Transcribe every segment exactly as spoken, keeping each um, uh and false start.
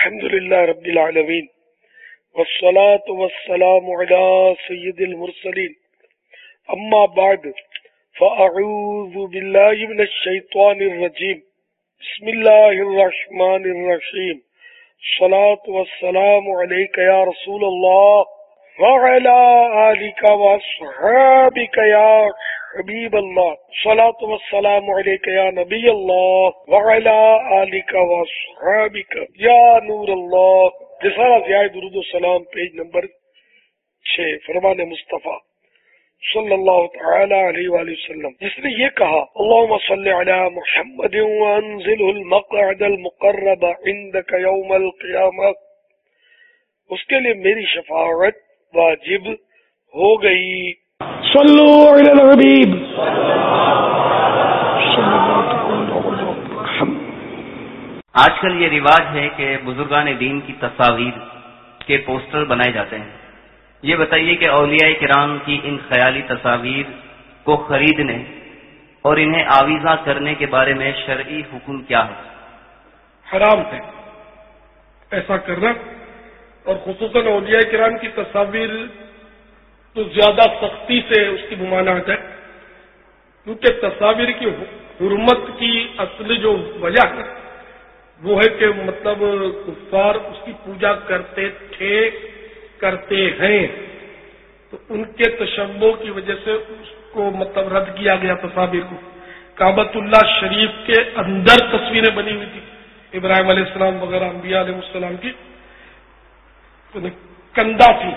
الحمد للہ رب العالمین والصلاة والسلام على سید المرسلین اما بعد فاعوذ باللہ من الشیطان الرجیم بسم اللہ الرحمن الرحیم الصلاة والسلام علیک یا رسول اللہ وعلى آلک واصحابک یا حبیب اللہ الصلاة والسلام علیک یا نبی اللہ وعلى آلک واصحابک یا نور اللہ. رسالہ ضیاء درود و سلام پیج نمبر چھ. فرمان مصطفیٰ صلی اللہ تعالی علیہ وآلہ وسلم جس نے یہ کہا اللہم صلی علی محمد وانزلہ المقعد المقرب عندک یوم القیامہ، اس کے لیے میری شفاعت واجب ہو گئی. صلو علی الحبیب. آج کل یہ رواج ہے کہ بزرگان دین کی تصاویر کے پوسٹر بنائے جاتے ہیں. یہ بتائیے کہ اولیاء کرام کی ان خیالی تصاویر کو خریدنے اور انہیں آویزاں کرنے کے بارے میں شرعی حکم کیا ہے؟ حرام ہے ایسا کرنا، اور خصوصاً اولیاء کرام کی تصاویر تو زیادہ سختی سے اس کی ممانعت ہے، کیونکہ تصاویر کی حرمت کی اصل جو وجہ ہے وہ ہے کہ مطلب کفار اس کی پوجا کرتے تھے کرتے ہیں، تو ان کے تشبہ کی وجہ سے اس کو مطلب رد کیا گیا. تصاویر کو کعبۃ اللہ شریف کے اندر تصویریں بنی ہوئی تھی ابراہیم علیہ السلام وغیرہ انبیاء علیہ السلام کی، کندہ تھی،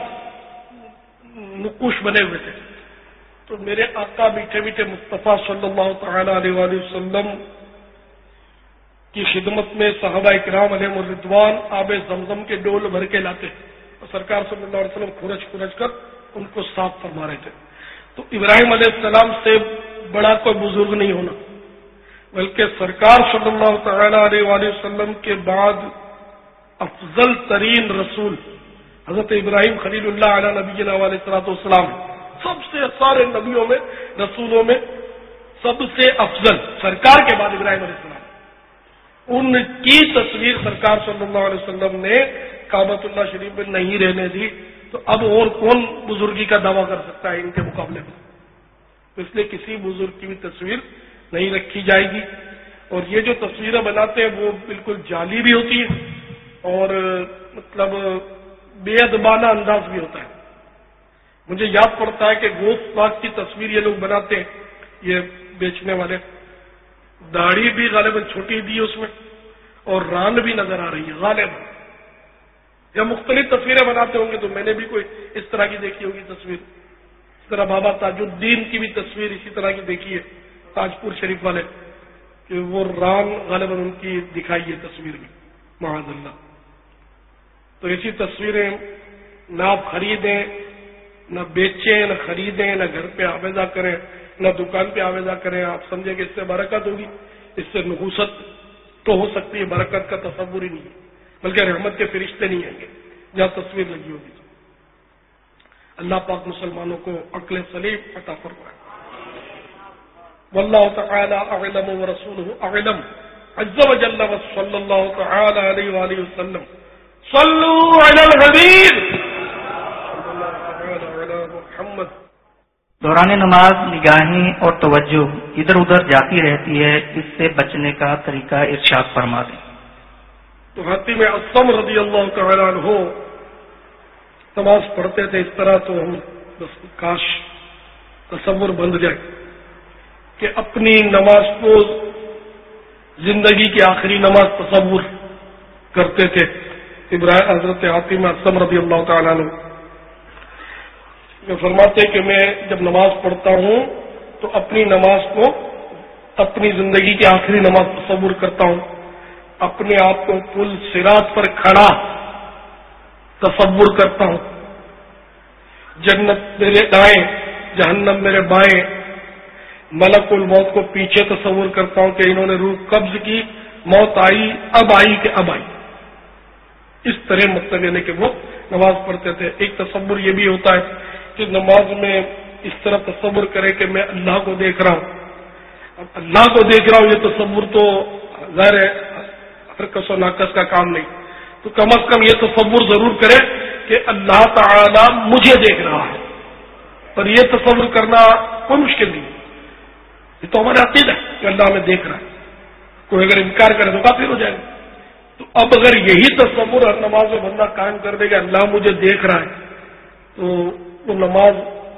نقوش بنے ہوئے تھے. تو میرے آقا میٹھے میٹھے مصطفیٰ صلی اللہ تعالی علیہ وآلہ وسلم کی خدمت میں صحابہ کرام علیہ الرضوان آب زمزم کے ڈول بھر کے لاتے اور سرکار صلی اللہ علیہ وسلم کھرچ کھرچ کر ان کو صاف فرما رہے تھے. تو ابراہیم علیہ السلام سے بڑا کوئی بزرگ نہیں ہونا، بلکہ سرکار صلی اللہ تعالی علیہ وآلہ وسلم کے بعد افضل ترین رسول حضرت ابراہیم خلیل اللہ علیہ نبینا علیہ الصلوۃ والسلام، سب سے سارے نبیوں میں رسولوں میں سب سے افضل سرکار کے بعد ابراہیم علیہ السلام. ان کی تصویر سرکار صلی اللہ علیہ وسلم نے کعبۃ اللہ شریف میں نہیں رہنے دی، تو اب اور کون بزرگی کا دعویٰ کر سکتا ہے ان کے مقابلے میں؟ تو اس لیے کسی بزرگ کی بھی تصویر نہیں رکھی جائے گی. اور یہ جو تصویریں بناتے ہیں وہ بالکل جعلی بھی ہوتی ہے اور مطلب بے ادبانہ انداز بھی ہوتا ہے. مجھے یاد پڑتا ہے کہ گوشت پاک کی تصویر یہ لوگ بناتے ہیں، یہ بیچنے والے، داڑھی بھی غالباً چھوٹی دی ہے اس میں اور ران بھی نظر آ رہی ہے غالباً. یا مختلف تصویریں بناتے ہوں گے تو میں نے بھی کوئی اس طرح کی دیکھی ہوگی تصویر. اس طرح بابا تاج الدین کی بھی تصویر اسی طرح کی دیکھی ہے، تاج پور شریف والے، کہ وہ ران غالباً ان کی دکھائی ہے تصویر میں، معاذ اللہ. تو ایسی تصویریں نہ آپ خریدیں، نہ بیچیں، نہ خریدیں، نہ گھر پہ آویزہ کریں، نہ دکان پہ آویزہ کریں. آپ سمجھیں کہ اس سے برکت ہوگی، اس سے نحوست تو ہو سکتی ہے، برکت کا تصور ہی نہیں ہے، بلکہ رحمت کے فرشتے نہیں آئیں گے جہاں تصویر لگی ہوگی. اللہ پاک مسلمانوں کو عقل سلیم عطا فرمائے. واللہ تعالی اعلم ورسولہ اعلم عز وجل وصلی اللہ تعالی علیہ وآلہ وسلم. صلو علی الحبیب صلی اللہ تعالی علی محمد. دوران نماز نگاہیں اور توجہ ادھر ادھر جاتی رہتی ہے، اس سے بچنے کا طریقہ ارشاد فرما دیں. تو حاتم اصم رضی اللہ تعالی عنہ نماز پڑھتے تھے اس طرح، تو ہم بس کاش تصور بن جائے کہ اپنی نماز کو زندگی کی آخری نماز تصور کرتے تھے. ابراہیم حضرت حاتم اصم رضی اللہ تعالی عنہ فرماتے کہ میں جب نماز پڑھتا ہوں تو اپنی نماز کو اپنی زندگی کی آخری نماز تصور کرتا ہوں، اپنے آپ کو پل صراط پر کھڑا تصور کرتا ہوں، جنت میرے دائیں جہنم میرے بائیں، ملک الموت کو پیچھے تصور کرتا ہوں کہ انہوں نے روح قبض کی، موت آئی، اب آئی کہ اب آئی. اس طرح مطلب یعنی کہ وہ نماز پڑھتے تھے. ایک تصور یہ بھی ہوتا ہے کہ نماز میں اس طرح تصور کرے کہ میں اللہ کو دیکھ رہا ہوں. اب اللہ کو دیکھ رہا ہوں یہ تصور تو ظاہر ہے ہر کس و ناقص کا کام نہیں، تو کم از کم یہ تصور ضرور کرے کہ اللہ تعالی مجھے دیکھ رہا ہے. پر یہ تصور کرنا کوئی مشکل نہیں، یہ تو ہمارا عقیدہ ہے کہ اللہ ہمیں دیکھ رہا ہے. کوئی اگر انکار کرے تو کافر ہو جائے گا. تو اب اگر یہی تصور ہر نماز میں بندہ قائم کر دے گا اللہ مجھے دیکھ رہا ہے، تو وہ نماز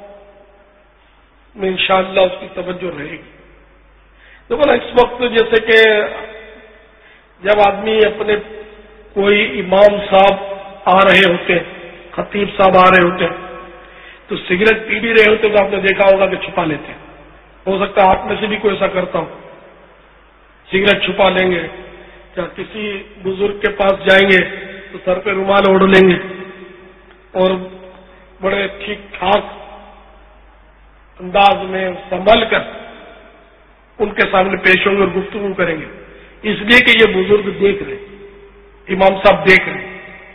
میں انشاءاللہ اس کی توجہ رہے گی. دیکھو نا، اس وقت جیسے کہ جب آدمی اپنے کوئی امام صاحب آ رہے ہوتے ہیں، خطیب صاحب آ رہے ہوتے ہیں، تو سگریٹ پی بھی رہے ہوتے تو آپ نے دیکھا ہوگا کہ چھپا لیتے ہیں. ہو سکتا ہے آپ میں سے بھی کوئی ایسا کرتا ہو، سگریٹ چھپا لیں گے، یا کسی بزرگ کے پاس جائیں گے تو سر پہ رومال اوڑھ لیں گے اور بڑے ٹھیک ٹھاک انداز میں سنبھل کر ان کے سامنے پیش ہوں گے اور گفتگو کریں گے، اس لیے کہ یہ بزرگ دیکھ رہے، امام صاحب دیکھ رہے.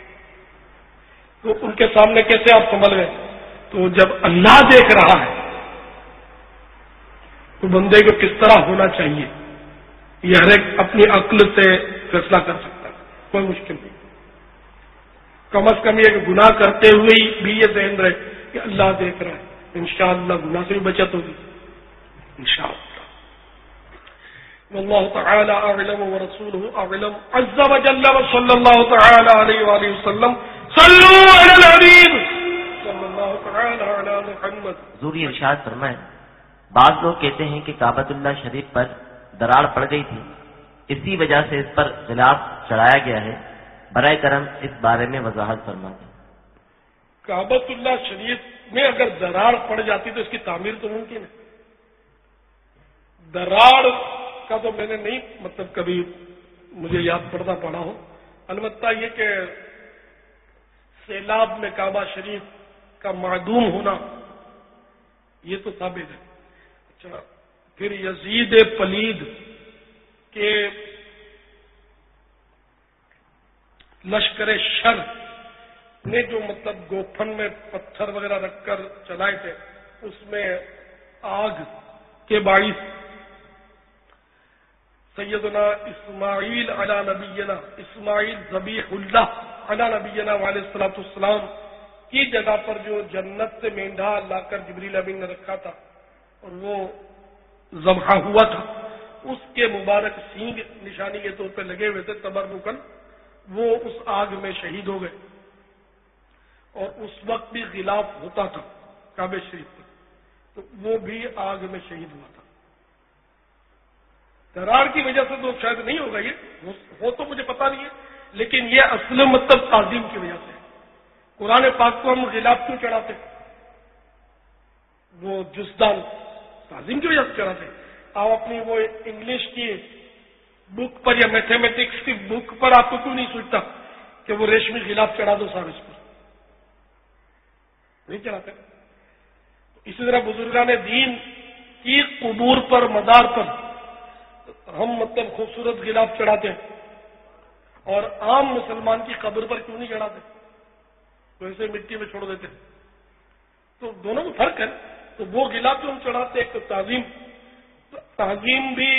تو ان کے سامنے کیسے آپ سنبھل گئے؟ تو جب اللہ دیکھ رہا ہے تو بندے کو کس طرح ہونا چاہیے یہ ہر ایک اپنی عقل سے فیصلہ کر سکتا ہے، کوئی مشکل نہیں. کم از کم یہ کہ گناہ کرتے ہوئے بھی یہ ذہن رہے کہ اللہ دیکھ رہا ہے، انشاءاللہ گناہ سے بھی بچت ہوگی انشاءاللہ. واللہ تعالی اعلم ورسولہ اعلم عز وجل وصلی اللہ تعالی علیہ وآلہ وسلم. صلوا علی الحبیب صلی اللہ تعالی علی محمد. حضور ارشاد فرمائیں، بعض لوگ کہتے ہیں کہ کعبۃ اللہ شریف پر دراڑ پڑ گئی تھی، اسی وجہ سے اس پر غلاف چڑھایا گیا ہے، برائے کرم اس بارے میں وضاحت فرما دیں. کعبۃ اللہ شریف میں اگر دراڑ پڑ جاتی تو اس کی تعمیر تو ممکن ہے. دراڑ کا تو میں نے نہیں مطلب کبھی مجھے یاد پڑتا پڑا ہو، البتہ یہ کہ سیلاب میں کعبہ شریف کا معدوم ہونا یہ تو ثابت ہے. اچھا، پھر یزید پلید کے لشکر شر نے جو مطلب گوفن میں پتھر وغیرہ رکھ کر چلائے تھے، اس میں آگ کے باعث سیدنا اسماعیل علی نبینا اسماعیل ذبیح اللہ علی نبینا علیہ الصلوۃ والسلام کی جگہ پر جو جنت سے مینڈھا لا کر جبریل امین نے رکھا تھا اور وہ ذبح ہوا تھا، اس کے مبارک سینگ نشانی کے طور پہ لگے ہوئے تھے تبرکن، وہ اس آگ میں شہید ہو گئے. اور اس وقت بھی غلاف ہوتا تھا کعبہ شریف پر، تو وہ بھی آگ میں شہید ہوا تھا. دراڑ کی وجہ سے تو شاید نہیں ہوگا، یہ ہو تو مجھے پتا نہیں ہے، لیکن یہ اصل مطلب تعظیم کی وجہ سے. قرآن پاک کو ہم غلاف کیوں چڑھاتے؟ وہ جزدان تعظیم کی وجہ سے چڑھاتے. آپ اپنی وہ انگلش کی بک پر یا میتھمیٹکس کی بک پر آپ کو کیوں نہیں سوچتا کہ وہ ریشمی غلاف چڑھا دو صاحب اس پر؟ نہیں چڑھاتے. اسی طرح بزرگان دین کی قبور پر مدار پر ہم مطلب خوبصورت غلاف چڑھاتے ہیں، اور عام مسلمان کی قبر پر کیوں نہیں چڑھاتے؟ تو ایسے مٹی میں چھوڑ دیتے. تو دونوں میں فرق ہے. تو وہ غلاف جو ہم چڑھاتے ایک تو تعظیم، تعظیم بھی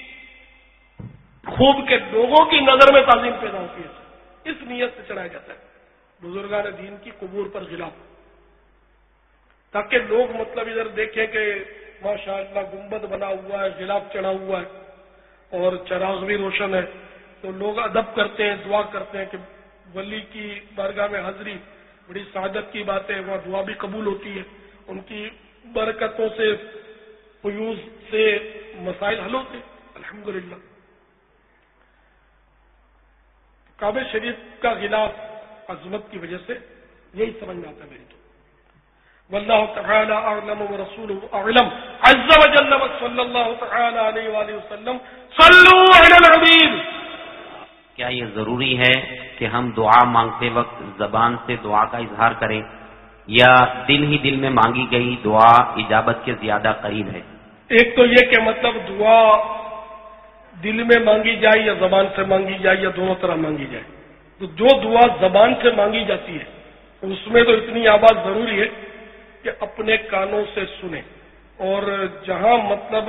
خوب کے لوگوں کی نظر میں تعظیم پیدا ہوتی ہے، اس نیت سے چڑھایا جاتا ہے بزرگان دین کی قبور پر غلاف، تاکہ لوگ مطلب ادھر دیکھیں کہ ماشاء اللہ گنبد بنا ہوا ہے، غلاف چڑھا ہوا ہے اور چراغ بھی روشن ہے، تو لوگ ادب کرتے ہیں، دعا کرتے ہیں کہ ولی کی بارگاہ میں حاضری بڑی سعادت کی بات ہے، وہاں دعا بھی قبول ہوتی ہے، ان کی برکتوں سے فیوز سے مسائل حل ہوتے ہیں الحمدللہ. کعبہ شریف کا غلاف عظمت کی وجہ سے یہی سمجھ میں آتا ہے میری تو. واللہ تعالی اعلم ورسولہ اعلم عز وجل صلی اللہ تعالی علیہ وآلہ وسلم. صلوا علی الحبیب. کیا یہ ضروری ہے کہ ہم دعا مانگتے وقت زبان سے دعا کا اظہار کریں، یا دل ہی دل میں مانگی گئی دعا اجابت کے زیادہ قریب ہے؟ ایک تو یہ کہ مطلب دعا دل میں مانگی جائے یا زبان سے مانگی جائے یا دونوں طرح مانگی جائے. تو جو دعا زبان سے مانگی جاتی ہے اس میں تو اتنی آواز ضروری ہے کہ اپنے کانوں سے سنیں، اور جہاں مطلب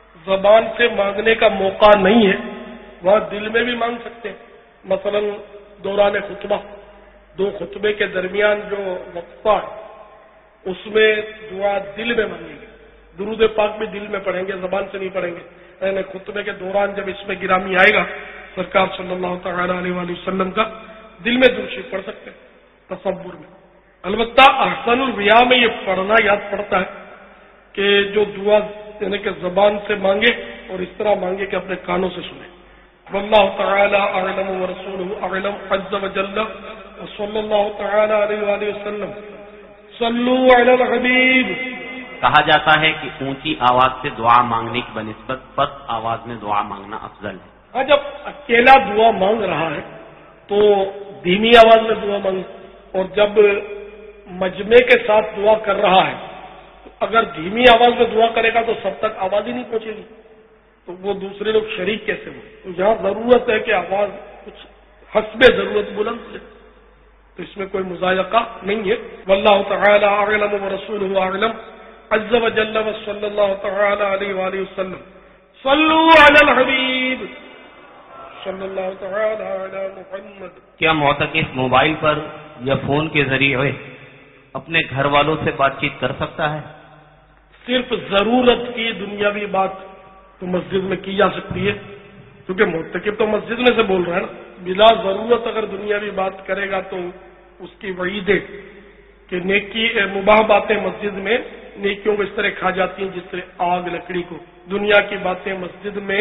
زبان سے مانگنے کا موقع نہیں ہے وہاں دل میں بھی مانگ سکتے ہیں. مثلا دوران خطبہ دو خطبے کے درمیان جو وقفہ ہے اس میں دعا دل میں مانگیں گے. درود پاک بھی دل میں پڑھیں گے, زبان سے نہیں پڑھیں گے. یعنی خطبے کے دوران جب اس میں گرامی آئے گا سرکار صلی اللہ تعالی علیہ وآلہ وسلم کا, دل میں درود شریف پڑھ سکتے ہیں تصور میں. البتہ احسن الریا میں یہ پڑھنا یاد پڑتا ہے کہ جو دعا یعنی کہ زبان سے مانگے اور اس طرح مانگے کہ اپنے کانوں سے سنے. واللہ تعالی اعلم ورسولہ اعلم عز وجل وصلی اللہ تعالی علیہ وآلہ وسلم. صلو علی الحبیب. کہا جاتا ہے کہ اونچی آواز سے دعا مانگنے کی بنسبت پست آواز میں دعا مانگنا افضل ہے. ہاں, جب اکیلا دعا مانگ رہا ہے تو دھیمی آواز میں دعا مانگ, اور جب مجمع کے ساتھ دعا کر رہا ہے تو اگر دھیمی آواز میں دعا کرے گا تو سب تک آواز ہی نہیں پہنچے گی, تو وہ دوسرے لوگ شریک کیسے ہوں. تو یہاں ضرورت ہے کہ آواز کچھ حسب ضرورت بلند سے, تو اس میں کوئی مضائقہ نہیں ہے. واللہ تعالی اعلم ورسولہ اعلم عز وجل وصلی اللہ تعالی علیہ وآلہ وسلم. صلو علی الحبیب صلی اللہ تعالی علی محمد. کیا معتکف موبائل پر یا فون کے ذریعے اپنے گھر والوں سے بات چیت کر سکتا ہے؟ صرف ضرورت کی دنیاوی بات تو مسجد میں کی جا سکتی ہے, کیونکہ معتکف تو مسجد میں سے بول رہا ہے نا. بلا ضرورت اگر دنیاوی بات کرے گا تو اس کی وعید ہے کہ نیکی مباح باتیں مسجد میں نیکیوں کو اس طرح کھا جاتی ہیں جس طرح آگ لکڑی کو. دنیا کی باتیں مسجد میں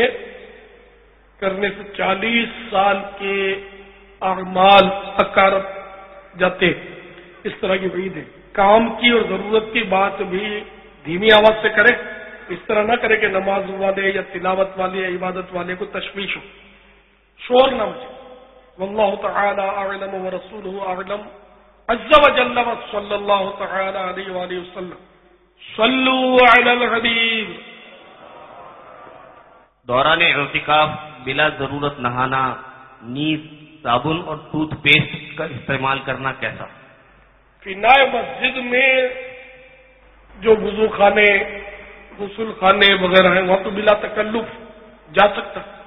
کرنے سے چالیس سال کے اعمال اکارت جاتے, اس طرح کی وعید ہے. کام کی اور ضرورت کی بات بھی دھیمی آواز سے کرے, اس طرح نہ کرے کہ نماز والے یا تلاوت والے یا عبادت والے کو تشویش ہو, شور نہ مچے. واللہ تعالی اعلم ورسولہ اعلم عز وجل صلی اللہ تعالی علیہ وآلہ وسلم. صلو علی الحبیب. دوران اعتکاف بلا ضرورت نہانا, نیز صابن اور ٹوتھ پیسٹ کا استعمال کرنا کیسا؟ فنائے مسجد میں جو وضو خانے غسل خانے وغیرہ ہیں وہاں تو بلا تکلف جا سکتا ہے.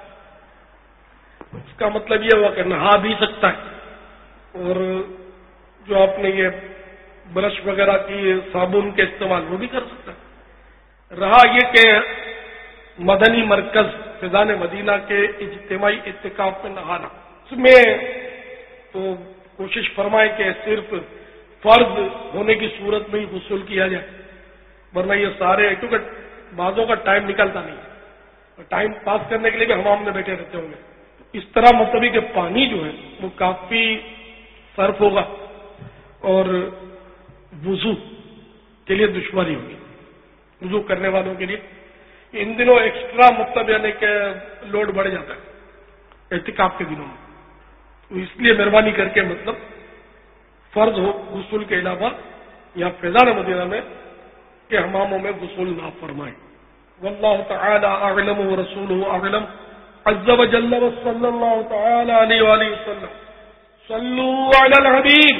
اس کا مطلب یہ ہوا کہ نہا بھی سکتا ہے, اور جو آپ نے یہ برش وغیرہ کی صابن کے استعمال وہ بھی کر سکتا ہے. رہا یہ کہ مدنی مرکز فیضان مدینہ کے اجتماعی اعتکاف میں نہانا, اس میں تو کوشش فرمائے کہ صرف فرض ہونے کی صورت میں ہی غسل کیا جائے, ورنہ یہ سارے کیونکہ بعضوں کا ٹائم نکلتا نہیں, ٹائم پاس کرنے کے لیے بھی حمام میں بیٹھے رہتے ہوں گے. اس طرح مطلب کہ پانی جو ہے وہ کافی صرف ہوگا اور وضو کے لیے دشواری ہوگی وضو کرنے والوں کے لیے. ان دنوں ایکسٹرا مطلب یعنی کہ لوڈ بڑھ جاتا ہے اعتکاف کے دنوں میں, تو اس لیے مہربانی کر کے مطلب فرض ہو غسل کے علاوہ یا فیضان مدینہ میں کہ حماموں میں غسل نہ فرمائیں. واللہ تعالی اعلم ورسولہ اعلم عز وجل وصلی اللہ تعالی علیہ وآلہ وسلم. صلو علی الحبیب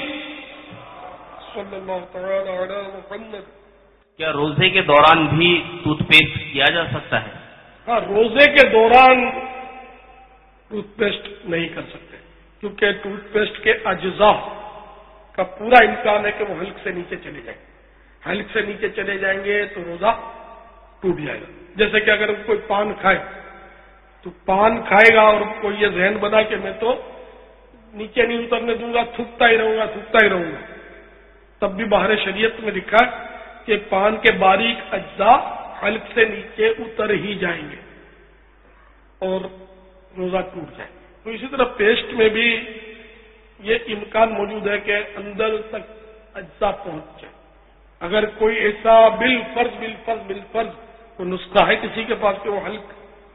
صلی اللہ تعالی علی محمد. کیا روزے کے دوران بھی ٹوتھ پیسٹ کیا جا سکتا ہے؟ ہاں, روزے کے دوران ٹوتھ پیسٹ نہیں کر سکتے, کیونکہ ٹوتھ پیسٹ کے اجزاء کا پورا امکان ہے کہ وہ حلق سے نیچے چلے جائیں. حلق سے نیچے چلے جائیں گے تو روزہ ٹوٹ جائے گا. جیسے کہ اگر کوئی پان کھائے تو پان کھائے گا اور کوئی یہ ذہن بنا کہ میں تو نیچے نہیں اترنے دوں گا, تھوکتا ہی رہوں گا تھوکتا ہی رہوں گا, تب بھی باہر شریعت میں لکھا کہ پان کے باریک اجزاء حلق سے نیچے اتر ہی جائیں گے اور روزہ ٹوٹ جائے. تو اسی طرح پیسٹ میں بھی یہ امکان موجود ہے کہ اندر تک اجزاء پہنچ جائے. اگر کوئی ایسا بالفرض بالفرض بالفرض کوئی نسخہ ہے کسی کے پاس کہ وہ حلق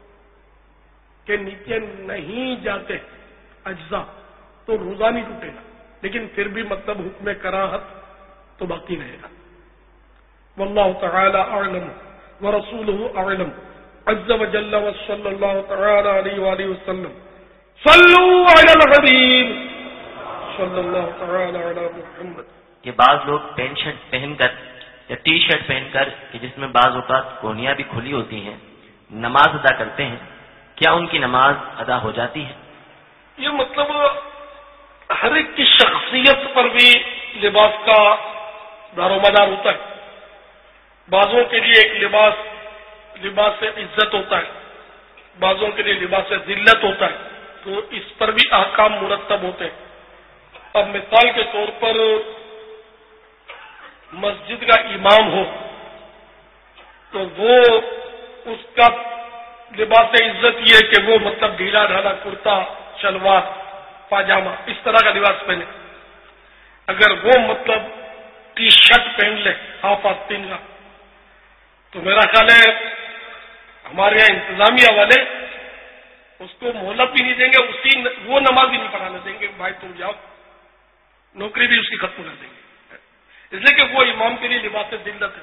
کے نیچے نہیں جاتے اجزاء تو روزہ نہیں ٹوٹے گا, لیکن پھر بھی مطلب حکم کراہت تو باقی رہے گا. واللہ تعالی اعلم ورسولہ اعلم عز وجل وصلی اللہ تعالی علیہ وآلہ وسلم. صلو علی الحبیب صلی اللہ تعالی علی محمد. کہ بعض لوگ پینٹ شرٹ پہن کر یا ٹی شرٹ پہن کر کہ جس میں بعض اوقات کونیاں بھی کھلی ہوتی ہیں نماز ادا کرتے ہیں, کیا ان کی نماز ادا ہو جاتی ہے؟ یہ مطلب ہر ایک کی شخصیت پر بھی لباس کا دار و مدار ہوتا ہے. بعضوں کے لیے ایک لباس لباس عزت ہوتا ہے، بعضوں کے لیے لباس ذلت ہوتا ہے، تو اس پر بھی احکام مرتب ہوتے ہیں. اب مثال کے طور پر مسجد کا امام ہو تو وہ اس کا لباس عزت یہ کہ وہ مطلب ڈھیلا ڈھالا کرتا شلوار پاجامہ اس طرح کا لباس پہنے. اگر وہ مطلب ٹی شرٹ پہن لے ہاف آستین کا تو میرا خیال ہے ہمارے یہاں انتظامیہ والے اس کو مہلت بھی نہیں دیں گے، اسی وہ نماز بھی نہیں پڑھانے دیں گے. بھائی تم جاؤ، نوکری بھی اس کی ختم کر دیں گے، اس لیے کہ وہ امام کے لیے لباس ذلت ہے.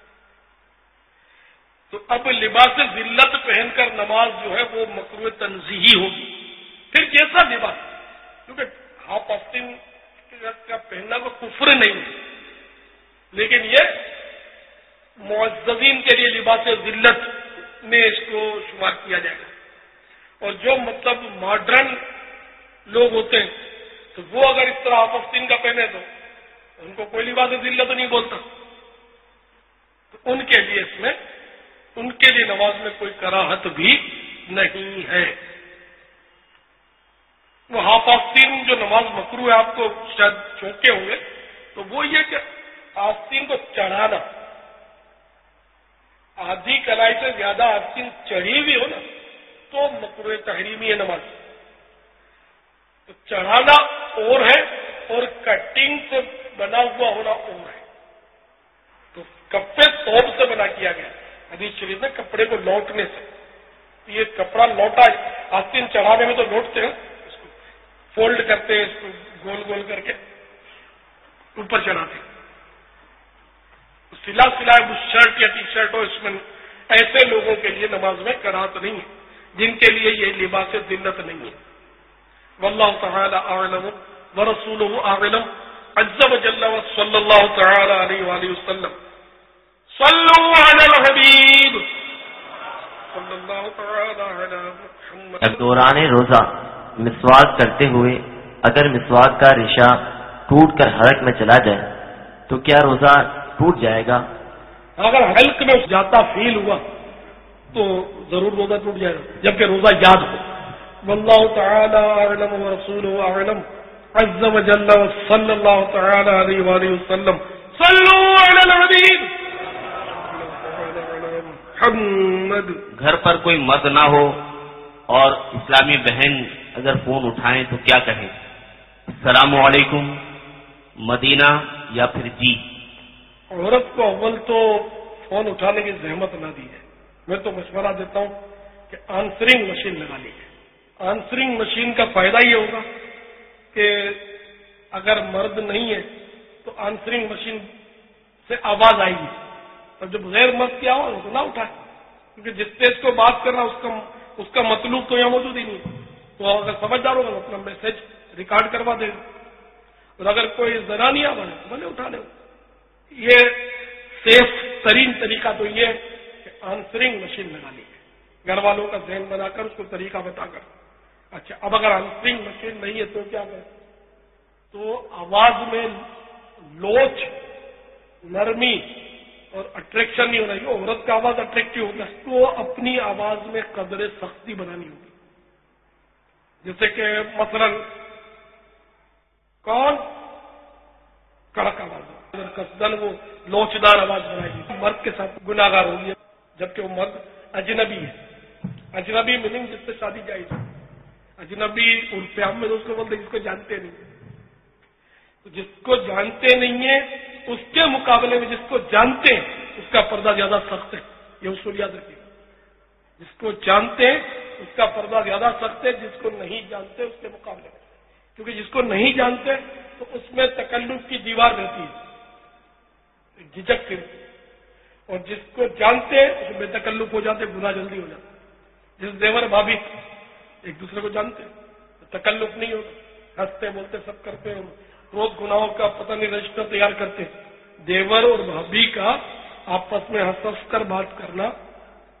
تو اب لباس ذلت پہن کر نماز جو ہے وہ مکروہ تنزیہی ہوگی. پھر کیسا لباس؟ کیونکہ ہاف آستین کا پہننا کو کفر نہیں ہے، لیکن یہ معززین کے لیے لباس ذلت میں اس کو شمار کیا جائے گا. اور جو مطلب ماڈرن لوگ ہوتے ہیں تو وہ اگر اس طرح ہاف آستین کا پہنے تو ان کو کوئی لباس ذلت نہیں بولتا. تو ان کے لیے اس میں ان کے لیے نماز میں کوئی کراہت بھی نہیں ہے. وہ ہاف آستین جو نماز مکروہ ہے، آپ کو شاید چونکے ہوں گے، تو وہ یہ کہ آستین کو چڑھانا، آدھی کلائی سے زیادہ آستین چڑھی ہوئی ہو نا تو مکروہ تحریمی ہے نماز. تو چڑھانا اور ہے اور کٹنگ سے بنا ہوا ہونا اور ہے. تو کپڑے توب سے بنا کیا گیا حدیث شریف میں، کپڑے کو لوٹنے سے. یہ کپڑا لوٹا آستین چڑھانے میں تو لوٹتے ہیں، اس کو فولڈ کرتے ہیں، اس کو گول گول کر کے اوپر چڑھاتے ہیں. سلا سلائے شرٹ یا ٹی شرٹ ہو، اس میں ایسے لوگوں کے لیے نماز میں کراہت نہیں ہے جن کے لیے یہ لباس ذلت نہیں ہے. واللہ تعالی اعلم ورسولہ اعلم عز وجل وصلی اللہ تعالی علیہ وآلہ وسلم. صلوا علی الحبیب صلی اللہ تعالی علی محمد. دوران روزہ مسواک کرتے ہوئے اگر مسواک کا ریشہ ٹوٹ کر حلق میں چلا جائے تو کیا روزہ ٹوٹ جائے گا؟ اگر حلق میں جاتا فیل ہوا تو ضرور روزہ ٹوٹ جائے گا، جبکہ روزہ یاد ہو. واللہ تعالی اعلم ورسولہ اعلم عز وجل صلی اللہ تعالی علیہ وآلہ وسلم. صلوا علی الحبیب محمد. گھر پر کوئی مرد نہ ہو اور اسلامی بہن اگر فون اٹھائیں تو کیا کہیں؟ السلام علیکم، مدینہ یا پھر جی؟ عورت کو اول تو فون اٹھانے کی زحمت نہ دی ہے. میں تو مشورہ دیتا ہوں کہ آنسرنگ مشین لگا لی ہے. آنسرنگ مشین کا فائدہ یہ ہوگا کہ اگر مرد نہیں ہے تو آنسرنگ مشین سے آواز آئے گی، اور جب غیر مرد کیا ہو تو نہ اٹھائے، کیونکہ جس سے اس کو بات کرنا اس کا اس کا مطلوب تو یہاں موجود ہی نہیں ہے. تو اگر سمجھدار ہوگا تو اپنا میسج ریکارڈ کروا دے گا، اور اگر کوئی زنانیہ بنے تو بھلے اٹھا لے. یہ سیف ترین طریقہ تو یہ ہے کہ آنسرنگ مشین لگا لی ہے، گھر والوں کا ذہن بنا کر اس کو طریقہ بتا کر. اچھا، اب اگر آنسرنگ مشین نہیں ہے تو کیا کریں؟ تو آواز میں لوچ، نرمی اور اٹریکشن نہیں ہونا چاہیے. عورت کا آواز اٹریکٹیو ہوتا ہے تو اپنی آواز میں قدر سختی بنانی ہوگی. جیسے کہ مثلا کون کڑک آواز، قصدن وہ لوچدار آواز بنائے گی، مرد کے ساتھ گناہ گار ہوگی، جبکہ وہ مرد اجنبی ہے. اجنبی میننگ جس سے شادی جائز ہے. اجنبی عرف عام میں دوست کو بولتے جس کو جانتے نہیں. تو جس کو جانتے نہیں ہیں اس کے مقابلے میں جس کو جانتے ہیں اس کا پردہ زیادہ سخت ہے. یہ اصول یاد رکھیے. جس کو جانتے ہیں اس کا پردہ زیادہ سخت ہے جس کو نہیں جانتے اس کے مقابلے میں. کیونکہ جس کو نہیں جانتے تو اس میں تکلف کی دیوار رہتی ہے، جھجک سے، اور جس کو جانتے ہیں اس میں تکلف ہو جاتے، گناہ جلدی ہو جاتا. جس دیور بھابھی ایک دوسرے کو جانتے تو تکلف نہیں ہوتا، ہنستے بولتے سب کرتے ہیں، روز گناہوں کا پتہ نہیں رجسٹر تیار کرتے. دیور اور بھابھی کا آپس میں ہنس ہنس کر بات کرنا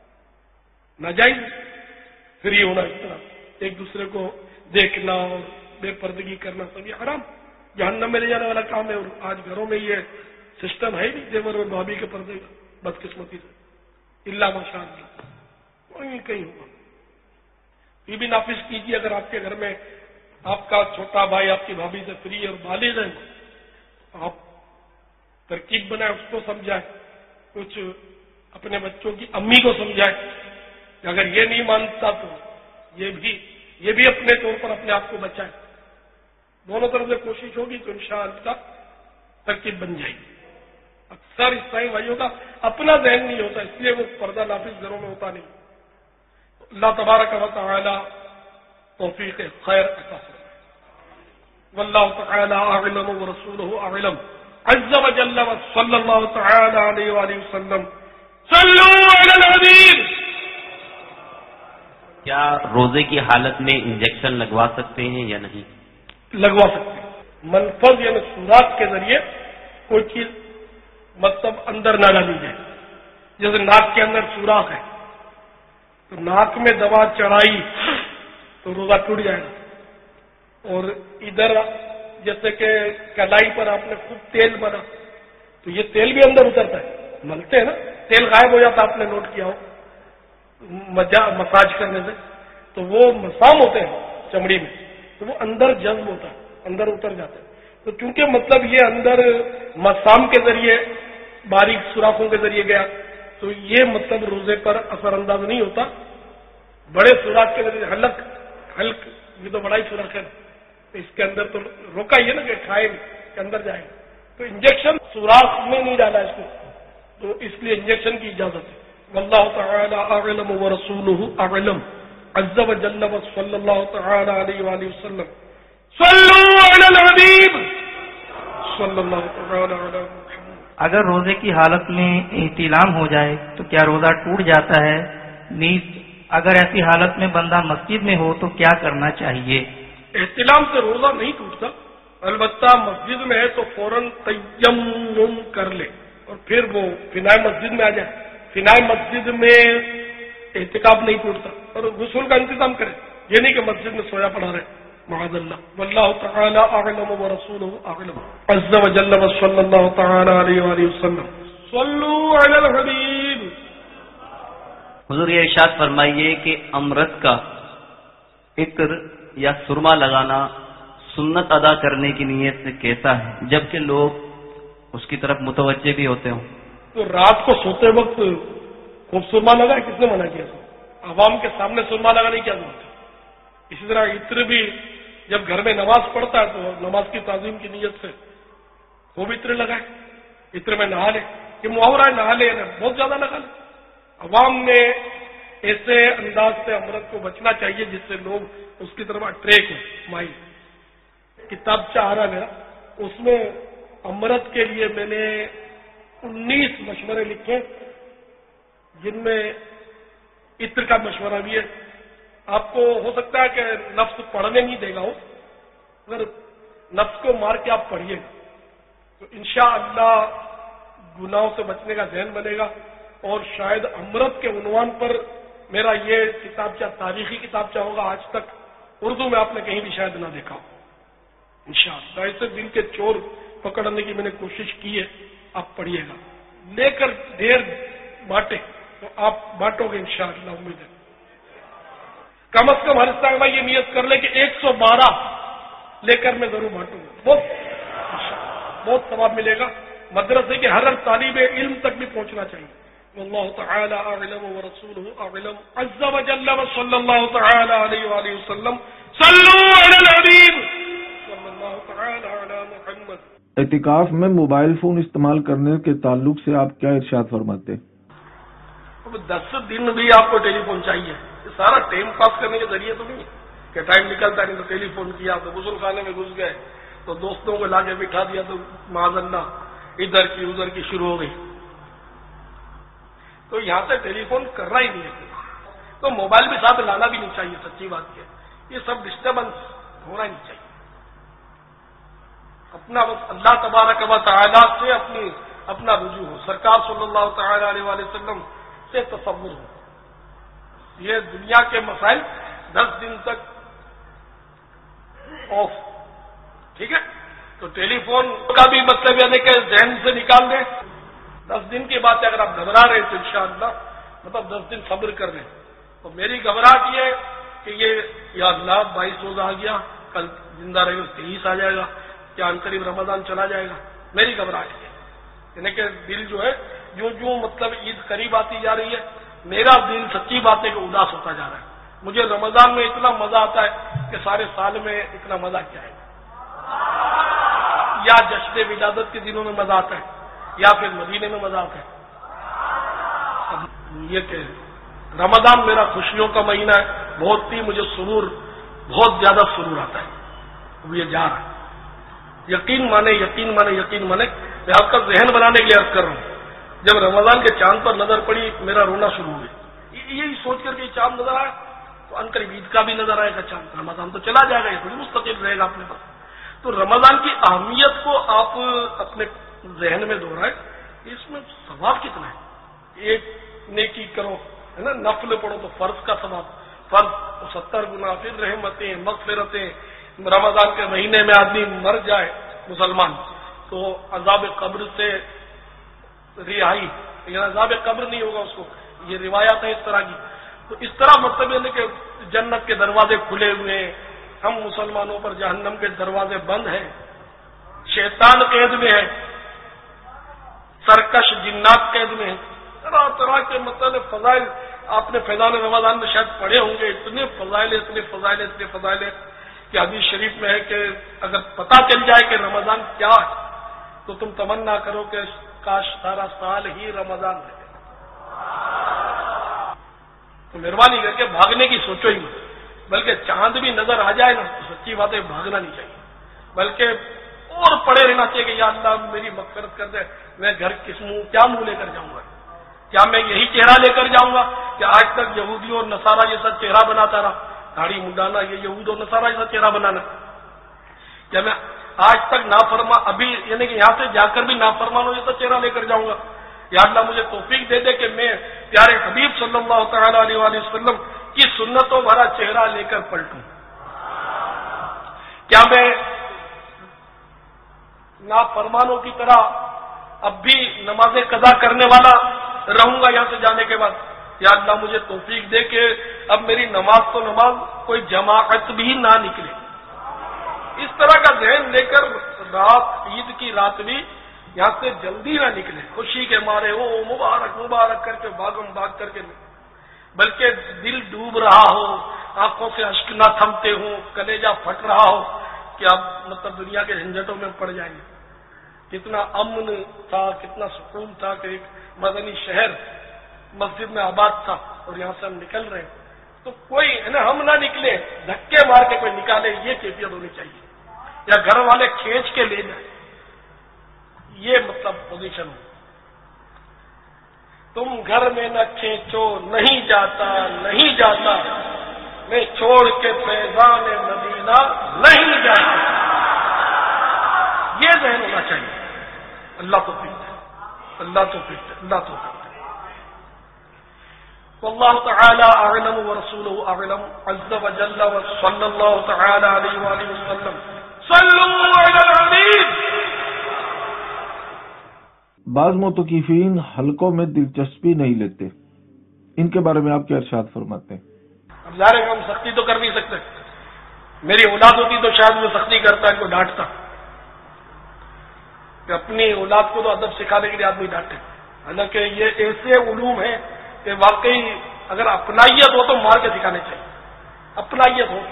ناجائز. فری ہونا، اس طرح ایک دوسرے کو دیکھنا اور بے پردگی کرنا سب یہ حرام، جہنم میں لے جانے والا کام ہے. اور آج گھروں میں یہ سسٹم ہے نہیں دیور اور بھابھی کے پردے کا، بدقسمتی سے اللہ ماشاء اللہ کوئی کہیں ہوگا. یہ بھی نافذ کیجیے، اگر آپ کے گھر میں آپ کا چھوٹا بھائی آپ کی بھابھی سے فری اور بالغ ہے، آپ ترکیب بنائیں، اس کو سمجھائیں، کچھ اپنے بچوں کی امی کو سمجھائیں کہ اگر یہ نہیں مانتا تو یہ بھی یہ بھی اپنے طور پر اپنے آپ کو بچائیں. دونوں طرف سے کوشش ہوگی تو انشاءاللہ ترکیب بن جائے گی. اکثر عیسائی بھائیوں کا اپنا ذہن نہیں ہوتا، اس لیے وہ پردہ نافذ گھروں میں ہوتا نہیں. اللہ تبارک و تعالی توفیق خیر عطا فرمائے. واللہ تعالی اعلم ورسولہ اعلم عز وجل وصلی اللہ تعالی علیہ وآلہ وسلم. صلوا علی الحبیب. کیا روزے کی حالت میں انجیکشن لگوا سکتے ہیں یا نہیں؟ لگوا سکتے ہیں. منفذ یعنی سوراخ کے ذریعے کوئی چیز مطلب اندر نہ ڈالی جائے. جیسے ناک کے اندر سوراخ ہے تو ناک میں دوا چڑھائی تو روزہ ٹوٹ جائے گا. اور ادھر جیسے کہ کلائی پر آپ نے خوب تیل بنا تو یہ تیل بھی اندر اترتا ہے، ملتے ہیں نا، تیل غائب ہو جاتا آپ نے نوٹ کیا ہو مساج کرنے سے، تو وہ مسام ہوتے ہیں چمڑی میں تو وہ اندر جذب ہوتا ہے، اندر اتر جاتا ہے. تو چونکہ مطلب یہ اندر مسام کے ذریعے باریک سوراخوں کے ذریعے گیا تو یہ مطلب روزے پر اثر انداز نہیں ہوتا. بڑے سوراخ کے ذریعے حلق حلق یہ تو بڑا ہی سوراخ ہے، تو اس کے اندر تو روکا ہی ہے نا کہ کھائے کے اندر جائے گا. تو انجیکشن سوراخ میں نہیں ڈالا اس کو، تو اس لیے انجیکشن کی اجازت ہے. واللہ تعالی اعلم ورسولہ اعلم عز وجل وصلی اللہ تعالی علیہ وآلہ وسلم. صلوا علی الحبیب صلی اللہ تعالی علی محمد. اگر روزے کی حالت میں احتلام ہو جائے تو کیا روزہ ٹوٹ جاتا ہے؟ نیز اگر ایسی حالت میں بندہ مسجد میں ہو تو کیا کرنا چاہیے؟ احتلام سے روزہ نہیں ٹوٹتا، البتہ مسجد میں ہے تو فوراً تیمم کر لے اور پھر وہ فنائے مسجد میں آ جائے. فنائے مسجد میں احتکاب نہیں ٹوٹتا اور غسل کا انتظام کرے، یہ نہیں کہ مسجد میں سویا پڑا رہے معاذ اللہ. واللہ تعالی اعلم ورسولہ اعلم عز وجل وصلی اللہ تعالی علیہ وآلہ وسلم. صلوا علی الحبیب. حضور یہ ارشاد فرمائیے کہ امرت کا عطر یا سرما لگانا سنت ادا کرنے کی نیت سے کیسا ہے جبکہ لوگ اس کی طرف متوجہ بھی ہوتے ہوں؟ تو رات کو سوتے وقت خوب سرما لگا، کس نے منع کیا؟ عوام کے سامنے سرما لگانے کی کیا ضرورت ہے؟ اسی طرح عطر بھی جب گھر میں نماز پڑھتا ہے تو نماز کی تعظیم کی نیت سے خوب عطر لگائے، عطر میں نہا لے. یہ محاورہ ہے نہا لے، بہت زیادہ لگا لے. عوام نے ایسے انداز سے امرت کو بچنا چاہیے جس سے لوگ اس کی طرف اٹریک ہو. مائی کتاب چاہ رہا میرا، اس میں امرت کے لیے میں نے انیس مشورے لکھے جن میں عطر کا مشورہ بھی ہے. آپ کو ہو سکتا ہے کہ نفس پڑھنے نہیں دے گا ہو، اگر نفس کو مار کے آپ پڑھیے گا تو انشاءاللہ گناہوں سے بچنے کا ذہن بنے گا. اور شاید امرت کے عنوان پر میرا یہ کتابچہ تاریخی کتابچہ ہوگا، آج تک اردو میں آپ نے کہیں بھی شاید نہ دیکھا ہو. انشاءاللہ ایسے دن کے چور پکڑنے کی میں نے کوشش کی ہے، آپ پڑھیے گا. لے کر ڈھیر بانٹے تو آپ بانٹو گے انشاءاللہ، امید ہے. کم از کم ہر سال میں یہ نیت کر لے کہ ایک سو بارہ لے کر میں ضرور بانٹوں گا، بہت بہت ثواب ملے گا. مدرسے کے ہر طالب علم تک بھی پہنچنا چاہیے. واللہ تعالی اعلم ورسولہ اعلم عز وجل وصلی اللہ تعالی علیہ وآلہ وسلم. صلوا علی الحبیب صلی اللہ تعالی علی محمد. اعتکاف میں موبائل فون استعمال کرنے کے تعلق سے آپ کیا ارشاد فرماتے ہیں؟ اب دس دن بھی آپ کو ٹیلی فون چاہیے، سارا ٹائم پاس کرنے کے ذریعے تو نہیں کہ ٹائم نکلتا نہیں تو ٹیلی فون کیا تو غسل خانے میں گھس گئے تو دوستوں کو لا کے بٹھا دیا تو معاذ اللہ ادھر کی ادھر کی شروع ہو گئی. تو یہاں سے ٹیلی فون کرنا ہی نہیں ہے تو موبائل بھی ساتھ لانا بھی نہیں چاہیے. سچی بات کیا، یہ سب ڈسٹربنس ہونا ہی نہیں چاہیے. اپنا بس اللہ تبارک و تعالی سے اپنی اپنا رجوع ہو، سرکار صلی اللہ تعالی علیہ وآلہ وسلم سے تصور ہو. یہ دنیا کے مسائل دس دن تک آف. ٹھیک ہے, تو ٹیلی فون کا بھی مطلب یعنی کہ ذہن سے نکال دیں. دس دن کی بات ہے, اگر آپ گھبرا رہے ہیں تو انشاءاللہ مطلب دس دن صبر کر لیں. تو میری گھبراہٹ یہ ہے کہ یہ یا اللہ بائیس روز آ گیا, کل زندہ رہے گا تیئیس آ جائے گا, کیا ان قریب رمضان چلا جائے گا. میری گھبراہٹ یہ یعنی کہ دل جو ہے جو جو مطلب عید قریب آتی جا رہی ہے, میرا دل سچی بات ہے کہ اداس ہوتا جا رہا ہے. مجھے رمضان میں اتنا مزہ آتا ہے کہ سارے سال میں اتنا مزہ کیا ہے. یا جشن ولادت کے دنوں میں مزہ آتا ہے, یا پھر مدینے میں مزہ آتا ہے. اب یہ کہ رمضان میرا خوشیوں کا مہینہ ہے, بہت ہی مجھے سرور, بہت زیادہ سرور آتا ہے. اب یہ جا رہا ہے. یقین مانے یقین مانے یقین مانے میں آپ کا ذہن بنانے کے لیے عرض کر رہا ہوں. جب رمضان کے چاند پر نظر پڑی میرا رونا شروع ہو گیا, یہی سوچ کر کے چاند نظر آیا تو ان قریب عید کا بھی نظر آئے گا چاند. رمضان تو چلا جائے گا, یہ تھوڑی مستقل رہے گا اپنے پاس. تو رمضان کی اہمیت کو آپ اپنے ذہن میں دہرائیں. اس میں ثواب کتنا ہے. ایک نیکی کرو ہے نا, نفل پڑھو تو فرض کا ثواب, فرض ستر گنا, پھر رحمتیں مغفرتیں. رمضان کے مہینے میں آدمی مر جائے مسلمان تو عذاب قبر سے رہائی, لیکن عذاب قبر نہیں ہوگا اس کو. یہ روایات ہے اس طرح کی. تو اس طرح مطلب یہ کہ جنت کے دروازے کھلے ہوئے ہیں, ہم مسلمانوں پر جہنم کے دروازے بند ہیں, شیطان قید میں ہے, سرکش جنات قید میں ہیں. طرح طرح کے مطلب فضائل آپ نے فیضان رمضان میں شاید پڑھے ہوں گے. اتنے فضائل اتنے فضائل اتنے فضائل کہ حدیث شریف میں ہے کہ اگر پتہ چل جائے کہ رمضان کیا ہے تو تم تمنا کرو کہ کاش سارا سال ہی رمضان ہے. تو مہربانی کر کے بھاگنے کی سوچو ہی مت, بلکہ چاند بھی نظر آ جائے نا تو سچی بات ہے بھاگنا نہیں چاہیے, بلکہ اور پڑے رہنا چاہیے کہ یا اللہ میری مغفرت کر دے. میں گھر کس منہ کیا منہ لے کر جاؤں گا, کیا میں یہی چہرہ لے کر جاؤں گا کہ آج تک یہودی اور نصارہ جیسا چہرہ بناتا رہا, داڑھی منڈانا, یہ یہود اور نصارہ جیسا چہرہ بنانا. کیا میں آج تک نافرما ابھی یعنی کہ یہاں سے جا کر بھی نافرمانوں جیسا چہرہ لے کر جاؤں گا. یا اللہ مجھے توفیق دے دے کہ میں پیارے حبیب صلی اللہ تعالی علیہ وآلہ وسلم کی سنتوں بھرا چہرہ لے کر پلٹوں. کیا میں نافرمانوں کی طرح اب بھی نمازیں قضا کرنے والا رہوں گا یہاں سے جانے کے بعد. یا اللہ مجھے توفیق دے کہ اب میری نماز تو نماز کوئی جماعت بھی نہ نکلے. اس طرح کا ذہن لے کر رات عید کی رات بھی یہاں سے جلدی نہ نکلے, خوشی کے مارے او مبارک مبارک کر کے بھاگم بھاگ کر کے, بلکہ دل ڈوب رہا ہو, آنکھوں سے اشک نہ تھمتے ہوں, کلیجہ پھٹ رہا ہو کہ اب مطلب دنیا کے جھنجھٹوں میں پڑ جائیں گے. کتنا امن تھا, کتنا سکون تھا کہ ایک مدنی شہر مسجد میں آباد تھا اور یہاں سے ہم نکل رہے ہیں. تو کوئی ہے نا ہم نہ نکلے, دھکے مار کے کوئی نکالے, یہ کیفیت ہونی چاہیے. یا گھر والے کھینچ کے لے جائیں, یہ مطلب پوزیشن ہو. تم گھر میں نہ کھینچو, نہیں جاتا نہیں جاتا, میں چھوڑ کے فیضان مدینہ نہیں جاتا. یہ ذہن ہونا چاہیے. اللہ تو پیٹ ہے, اللہ تو پیٹ ہے, اللہ تو پیٹ ہے. واللہ تعالی اعلم ورسولہ اعلم عز وجل وصلی اللہ تعالی علیہ وآلہ وسلم. صلوا علی الحبیب. بعض موتقفین حلقوں میں دلچسپی نہیں لیتے, ان کے بارے میں آپ کیا ارشاد فرماتے ہیں؟ اب ظاہر ہے ہم سختی تو کر نہیں سکتے. میری اولاد ہوتی تو شاید میں سختی کرتا, ان کو ڈانٹتا کہ اپنی اولاد کو تو ادب سکھانے کے لیے آدمی ڈانٹے. حالانکہ یہ ایسے علوم ہیں کہ واقعی اگر اپنائیت ہو تو مار کے سکھانے چاہیے. اپنائیت ہو.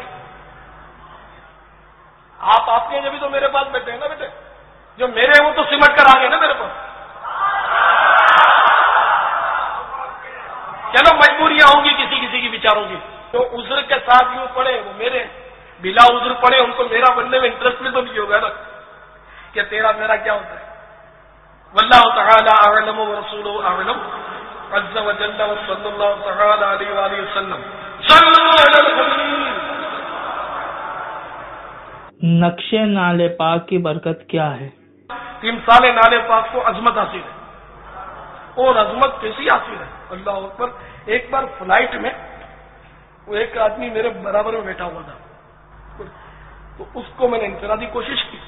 آپ آپ کے جبھی تو میرے پاس بیٹھے ہیں نا بیٹے, جو میرے ہیں وہ تو سمٹ کر آ گئے نا میرے پاس. چلو مجبوریاں ہوں گی کسی کسی کی بیچاروں کی, جو عذر کے ساتھ یوں پڑے وہ میرے, بلا عذر پڑے ان کو میرا بننے میں انٹرسٹ بھی تو نہیں ہوگا نا کہ تیرا میرا کیا ہوتا ہے. واللہ تعالی اعلم ورسولہ اعلم عز وجل وصلی اللہ تعالی علیہ وآلہ وسلم. صلوا علی الحبیب. نقش نالے پاک کی برکت کیا ہے؟ تمثال نالے پاک کو عظمت حاصل ہے, اور عظمت کیسی حاصل ہے. اللہ اکبر. ایک بار فلائٹ میں وہ ایک آدمی میرے برابر میں بیٹھا ہوا تھا, تو اس کو میں نے انفرادی کوشش کی.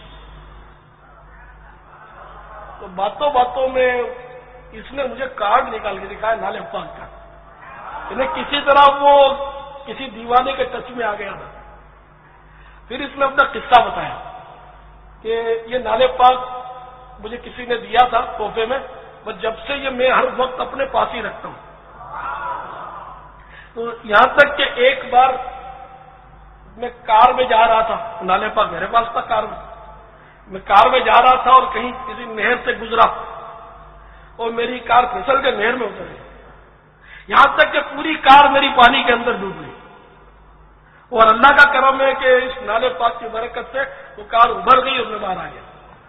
تو باتوں باتوں میں اس نے مجھے کارڈ نکال کے دکھایا نالے پاک کا. انہیں کسی طرح وہ کسی دیوانے کے ٹچ میں آ گیا تھا. پھر اس نے اپنا قصہ بتایا کہ یہ نالے پاک مجھے کسی نے دیا تھا تحفے میں، بس جب سے یہ میں ہر وقت اپنے پاس ہی رکھتا ہوں. تو یہاں تک کہ ایک بار میں کار میں جا رہا تھا، نالے پاک میرے پاس تھا کار میں، میں کار میں جا رہا تھا اور کہیں کسی نہر سے گزرا اور میری کار پھسل کے نہر میں اتر گئی. یہاں تک کہ پوری کار میری پانی کے اندر ڈوب گئی. اور اللہ کا کرم ہے کہ اس نالے پاک کی برکت سے وہ کار ابھر گئی اور میں باہر آ گیا.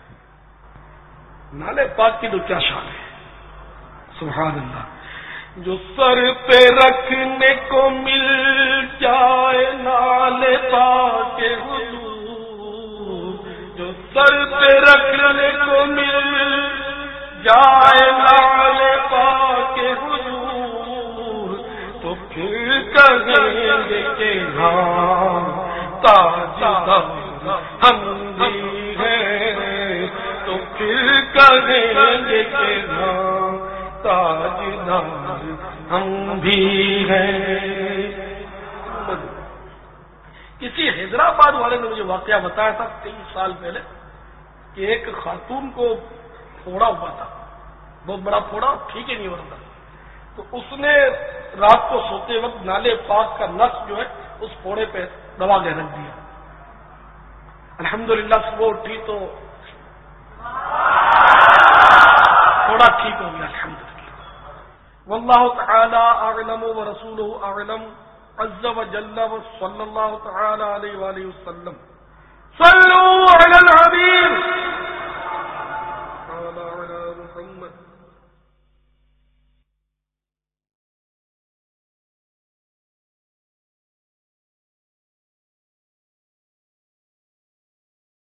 نالے پاک کی تو کیا شان ہے، سبحان اللہ. جو سر پہ رکھنے کو مل جائے نالے پاک کے حضور، جو سر پہ رکھنے کو مل جائے نالے پاک کے حضور، تو پھر کہیں گے کہ ہاں تاجدار ہم بھی ہیں، تو پھر کہیں گے کہ ہاں تاجدار ہم بھی ہیں. کسی حیدرآباد والے نے مجھے واقعہ بتایا تھا تیئیس سال پہلے کہ ایک خاتون کو پھوڑا ہوا تھا، بہت بڑا پھوڑا، ٹھیک ہی نہیں ہو رہا تھا. تو اس نے رات کو سوتے وقت نالے پاک کا نس جو ہے اس پھوڑے پہ دبا کے رکھ دیا. الحمدللہ صبح اٹھی تو تھوڑا ٹھیک ہو گیا الحمدللہ. واللہ تعالی اعلم ورسولہ اعلم عز وجل وصلی اللہ تعالی علیہ وآلہ وسلم. صلوا علی الحبیب علی محمد.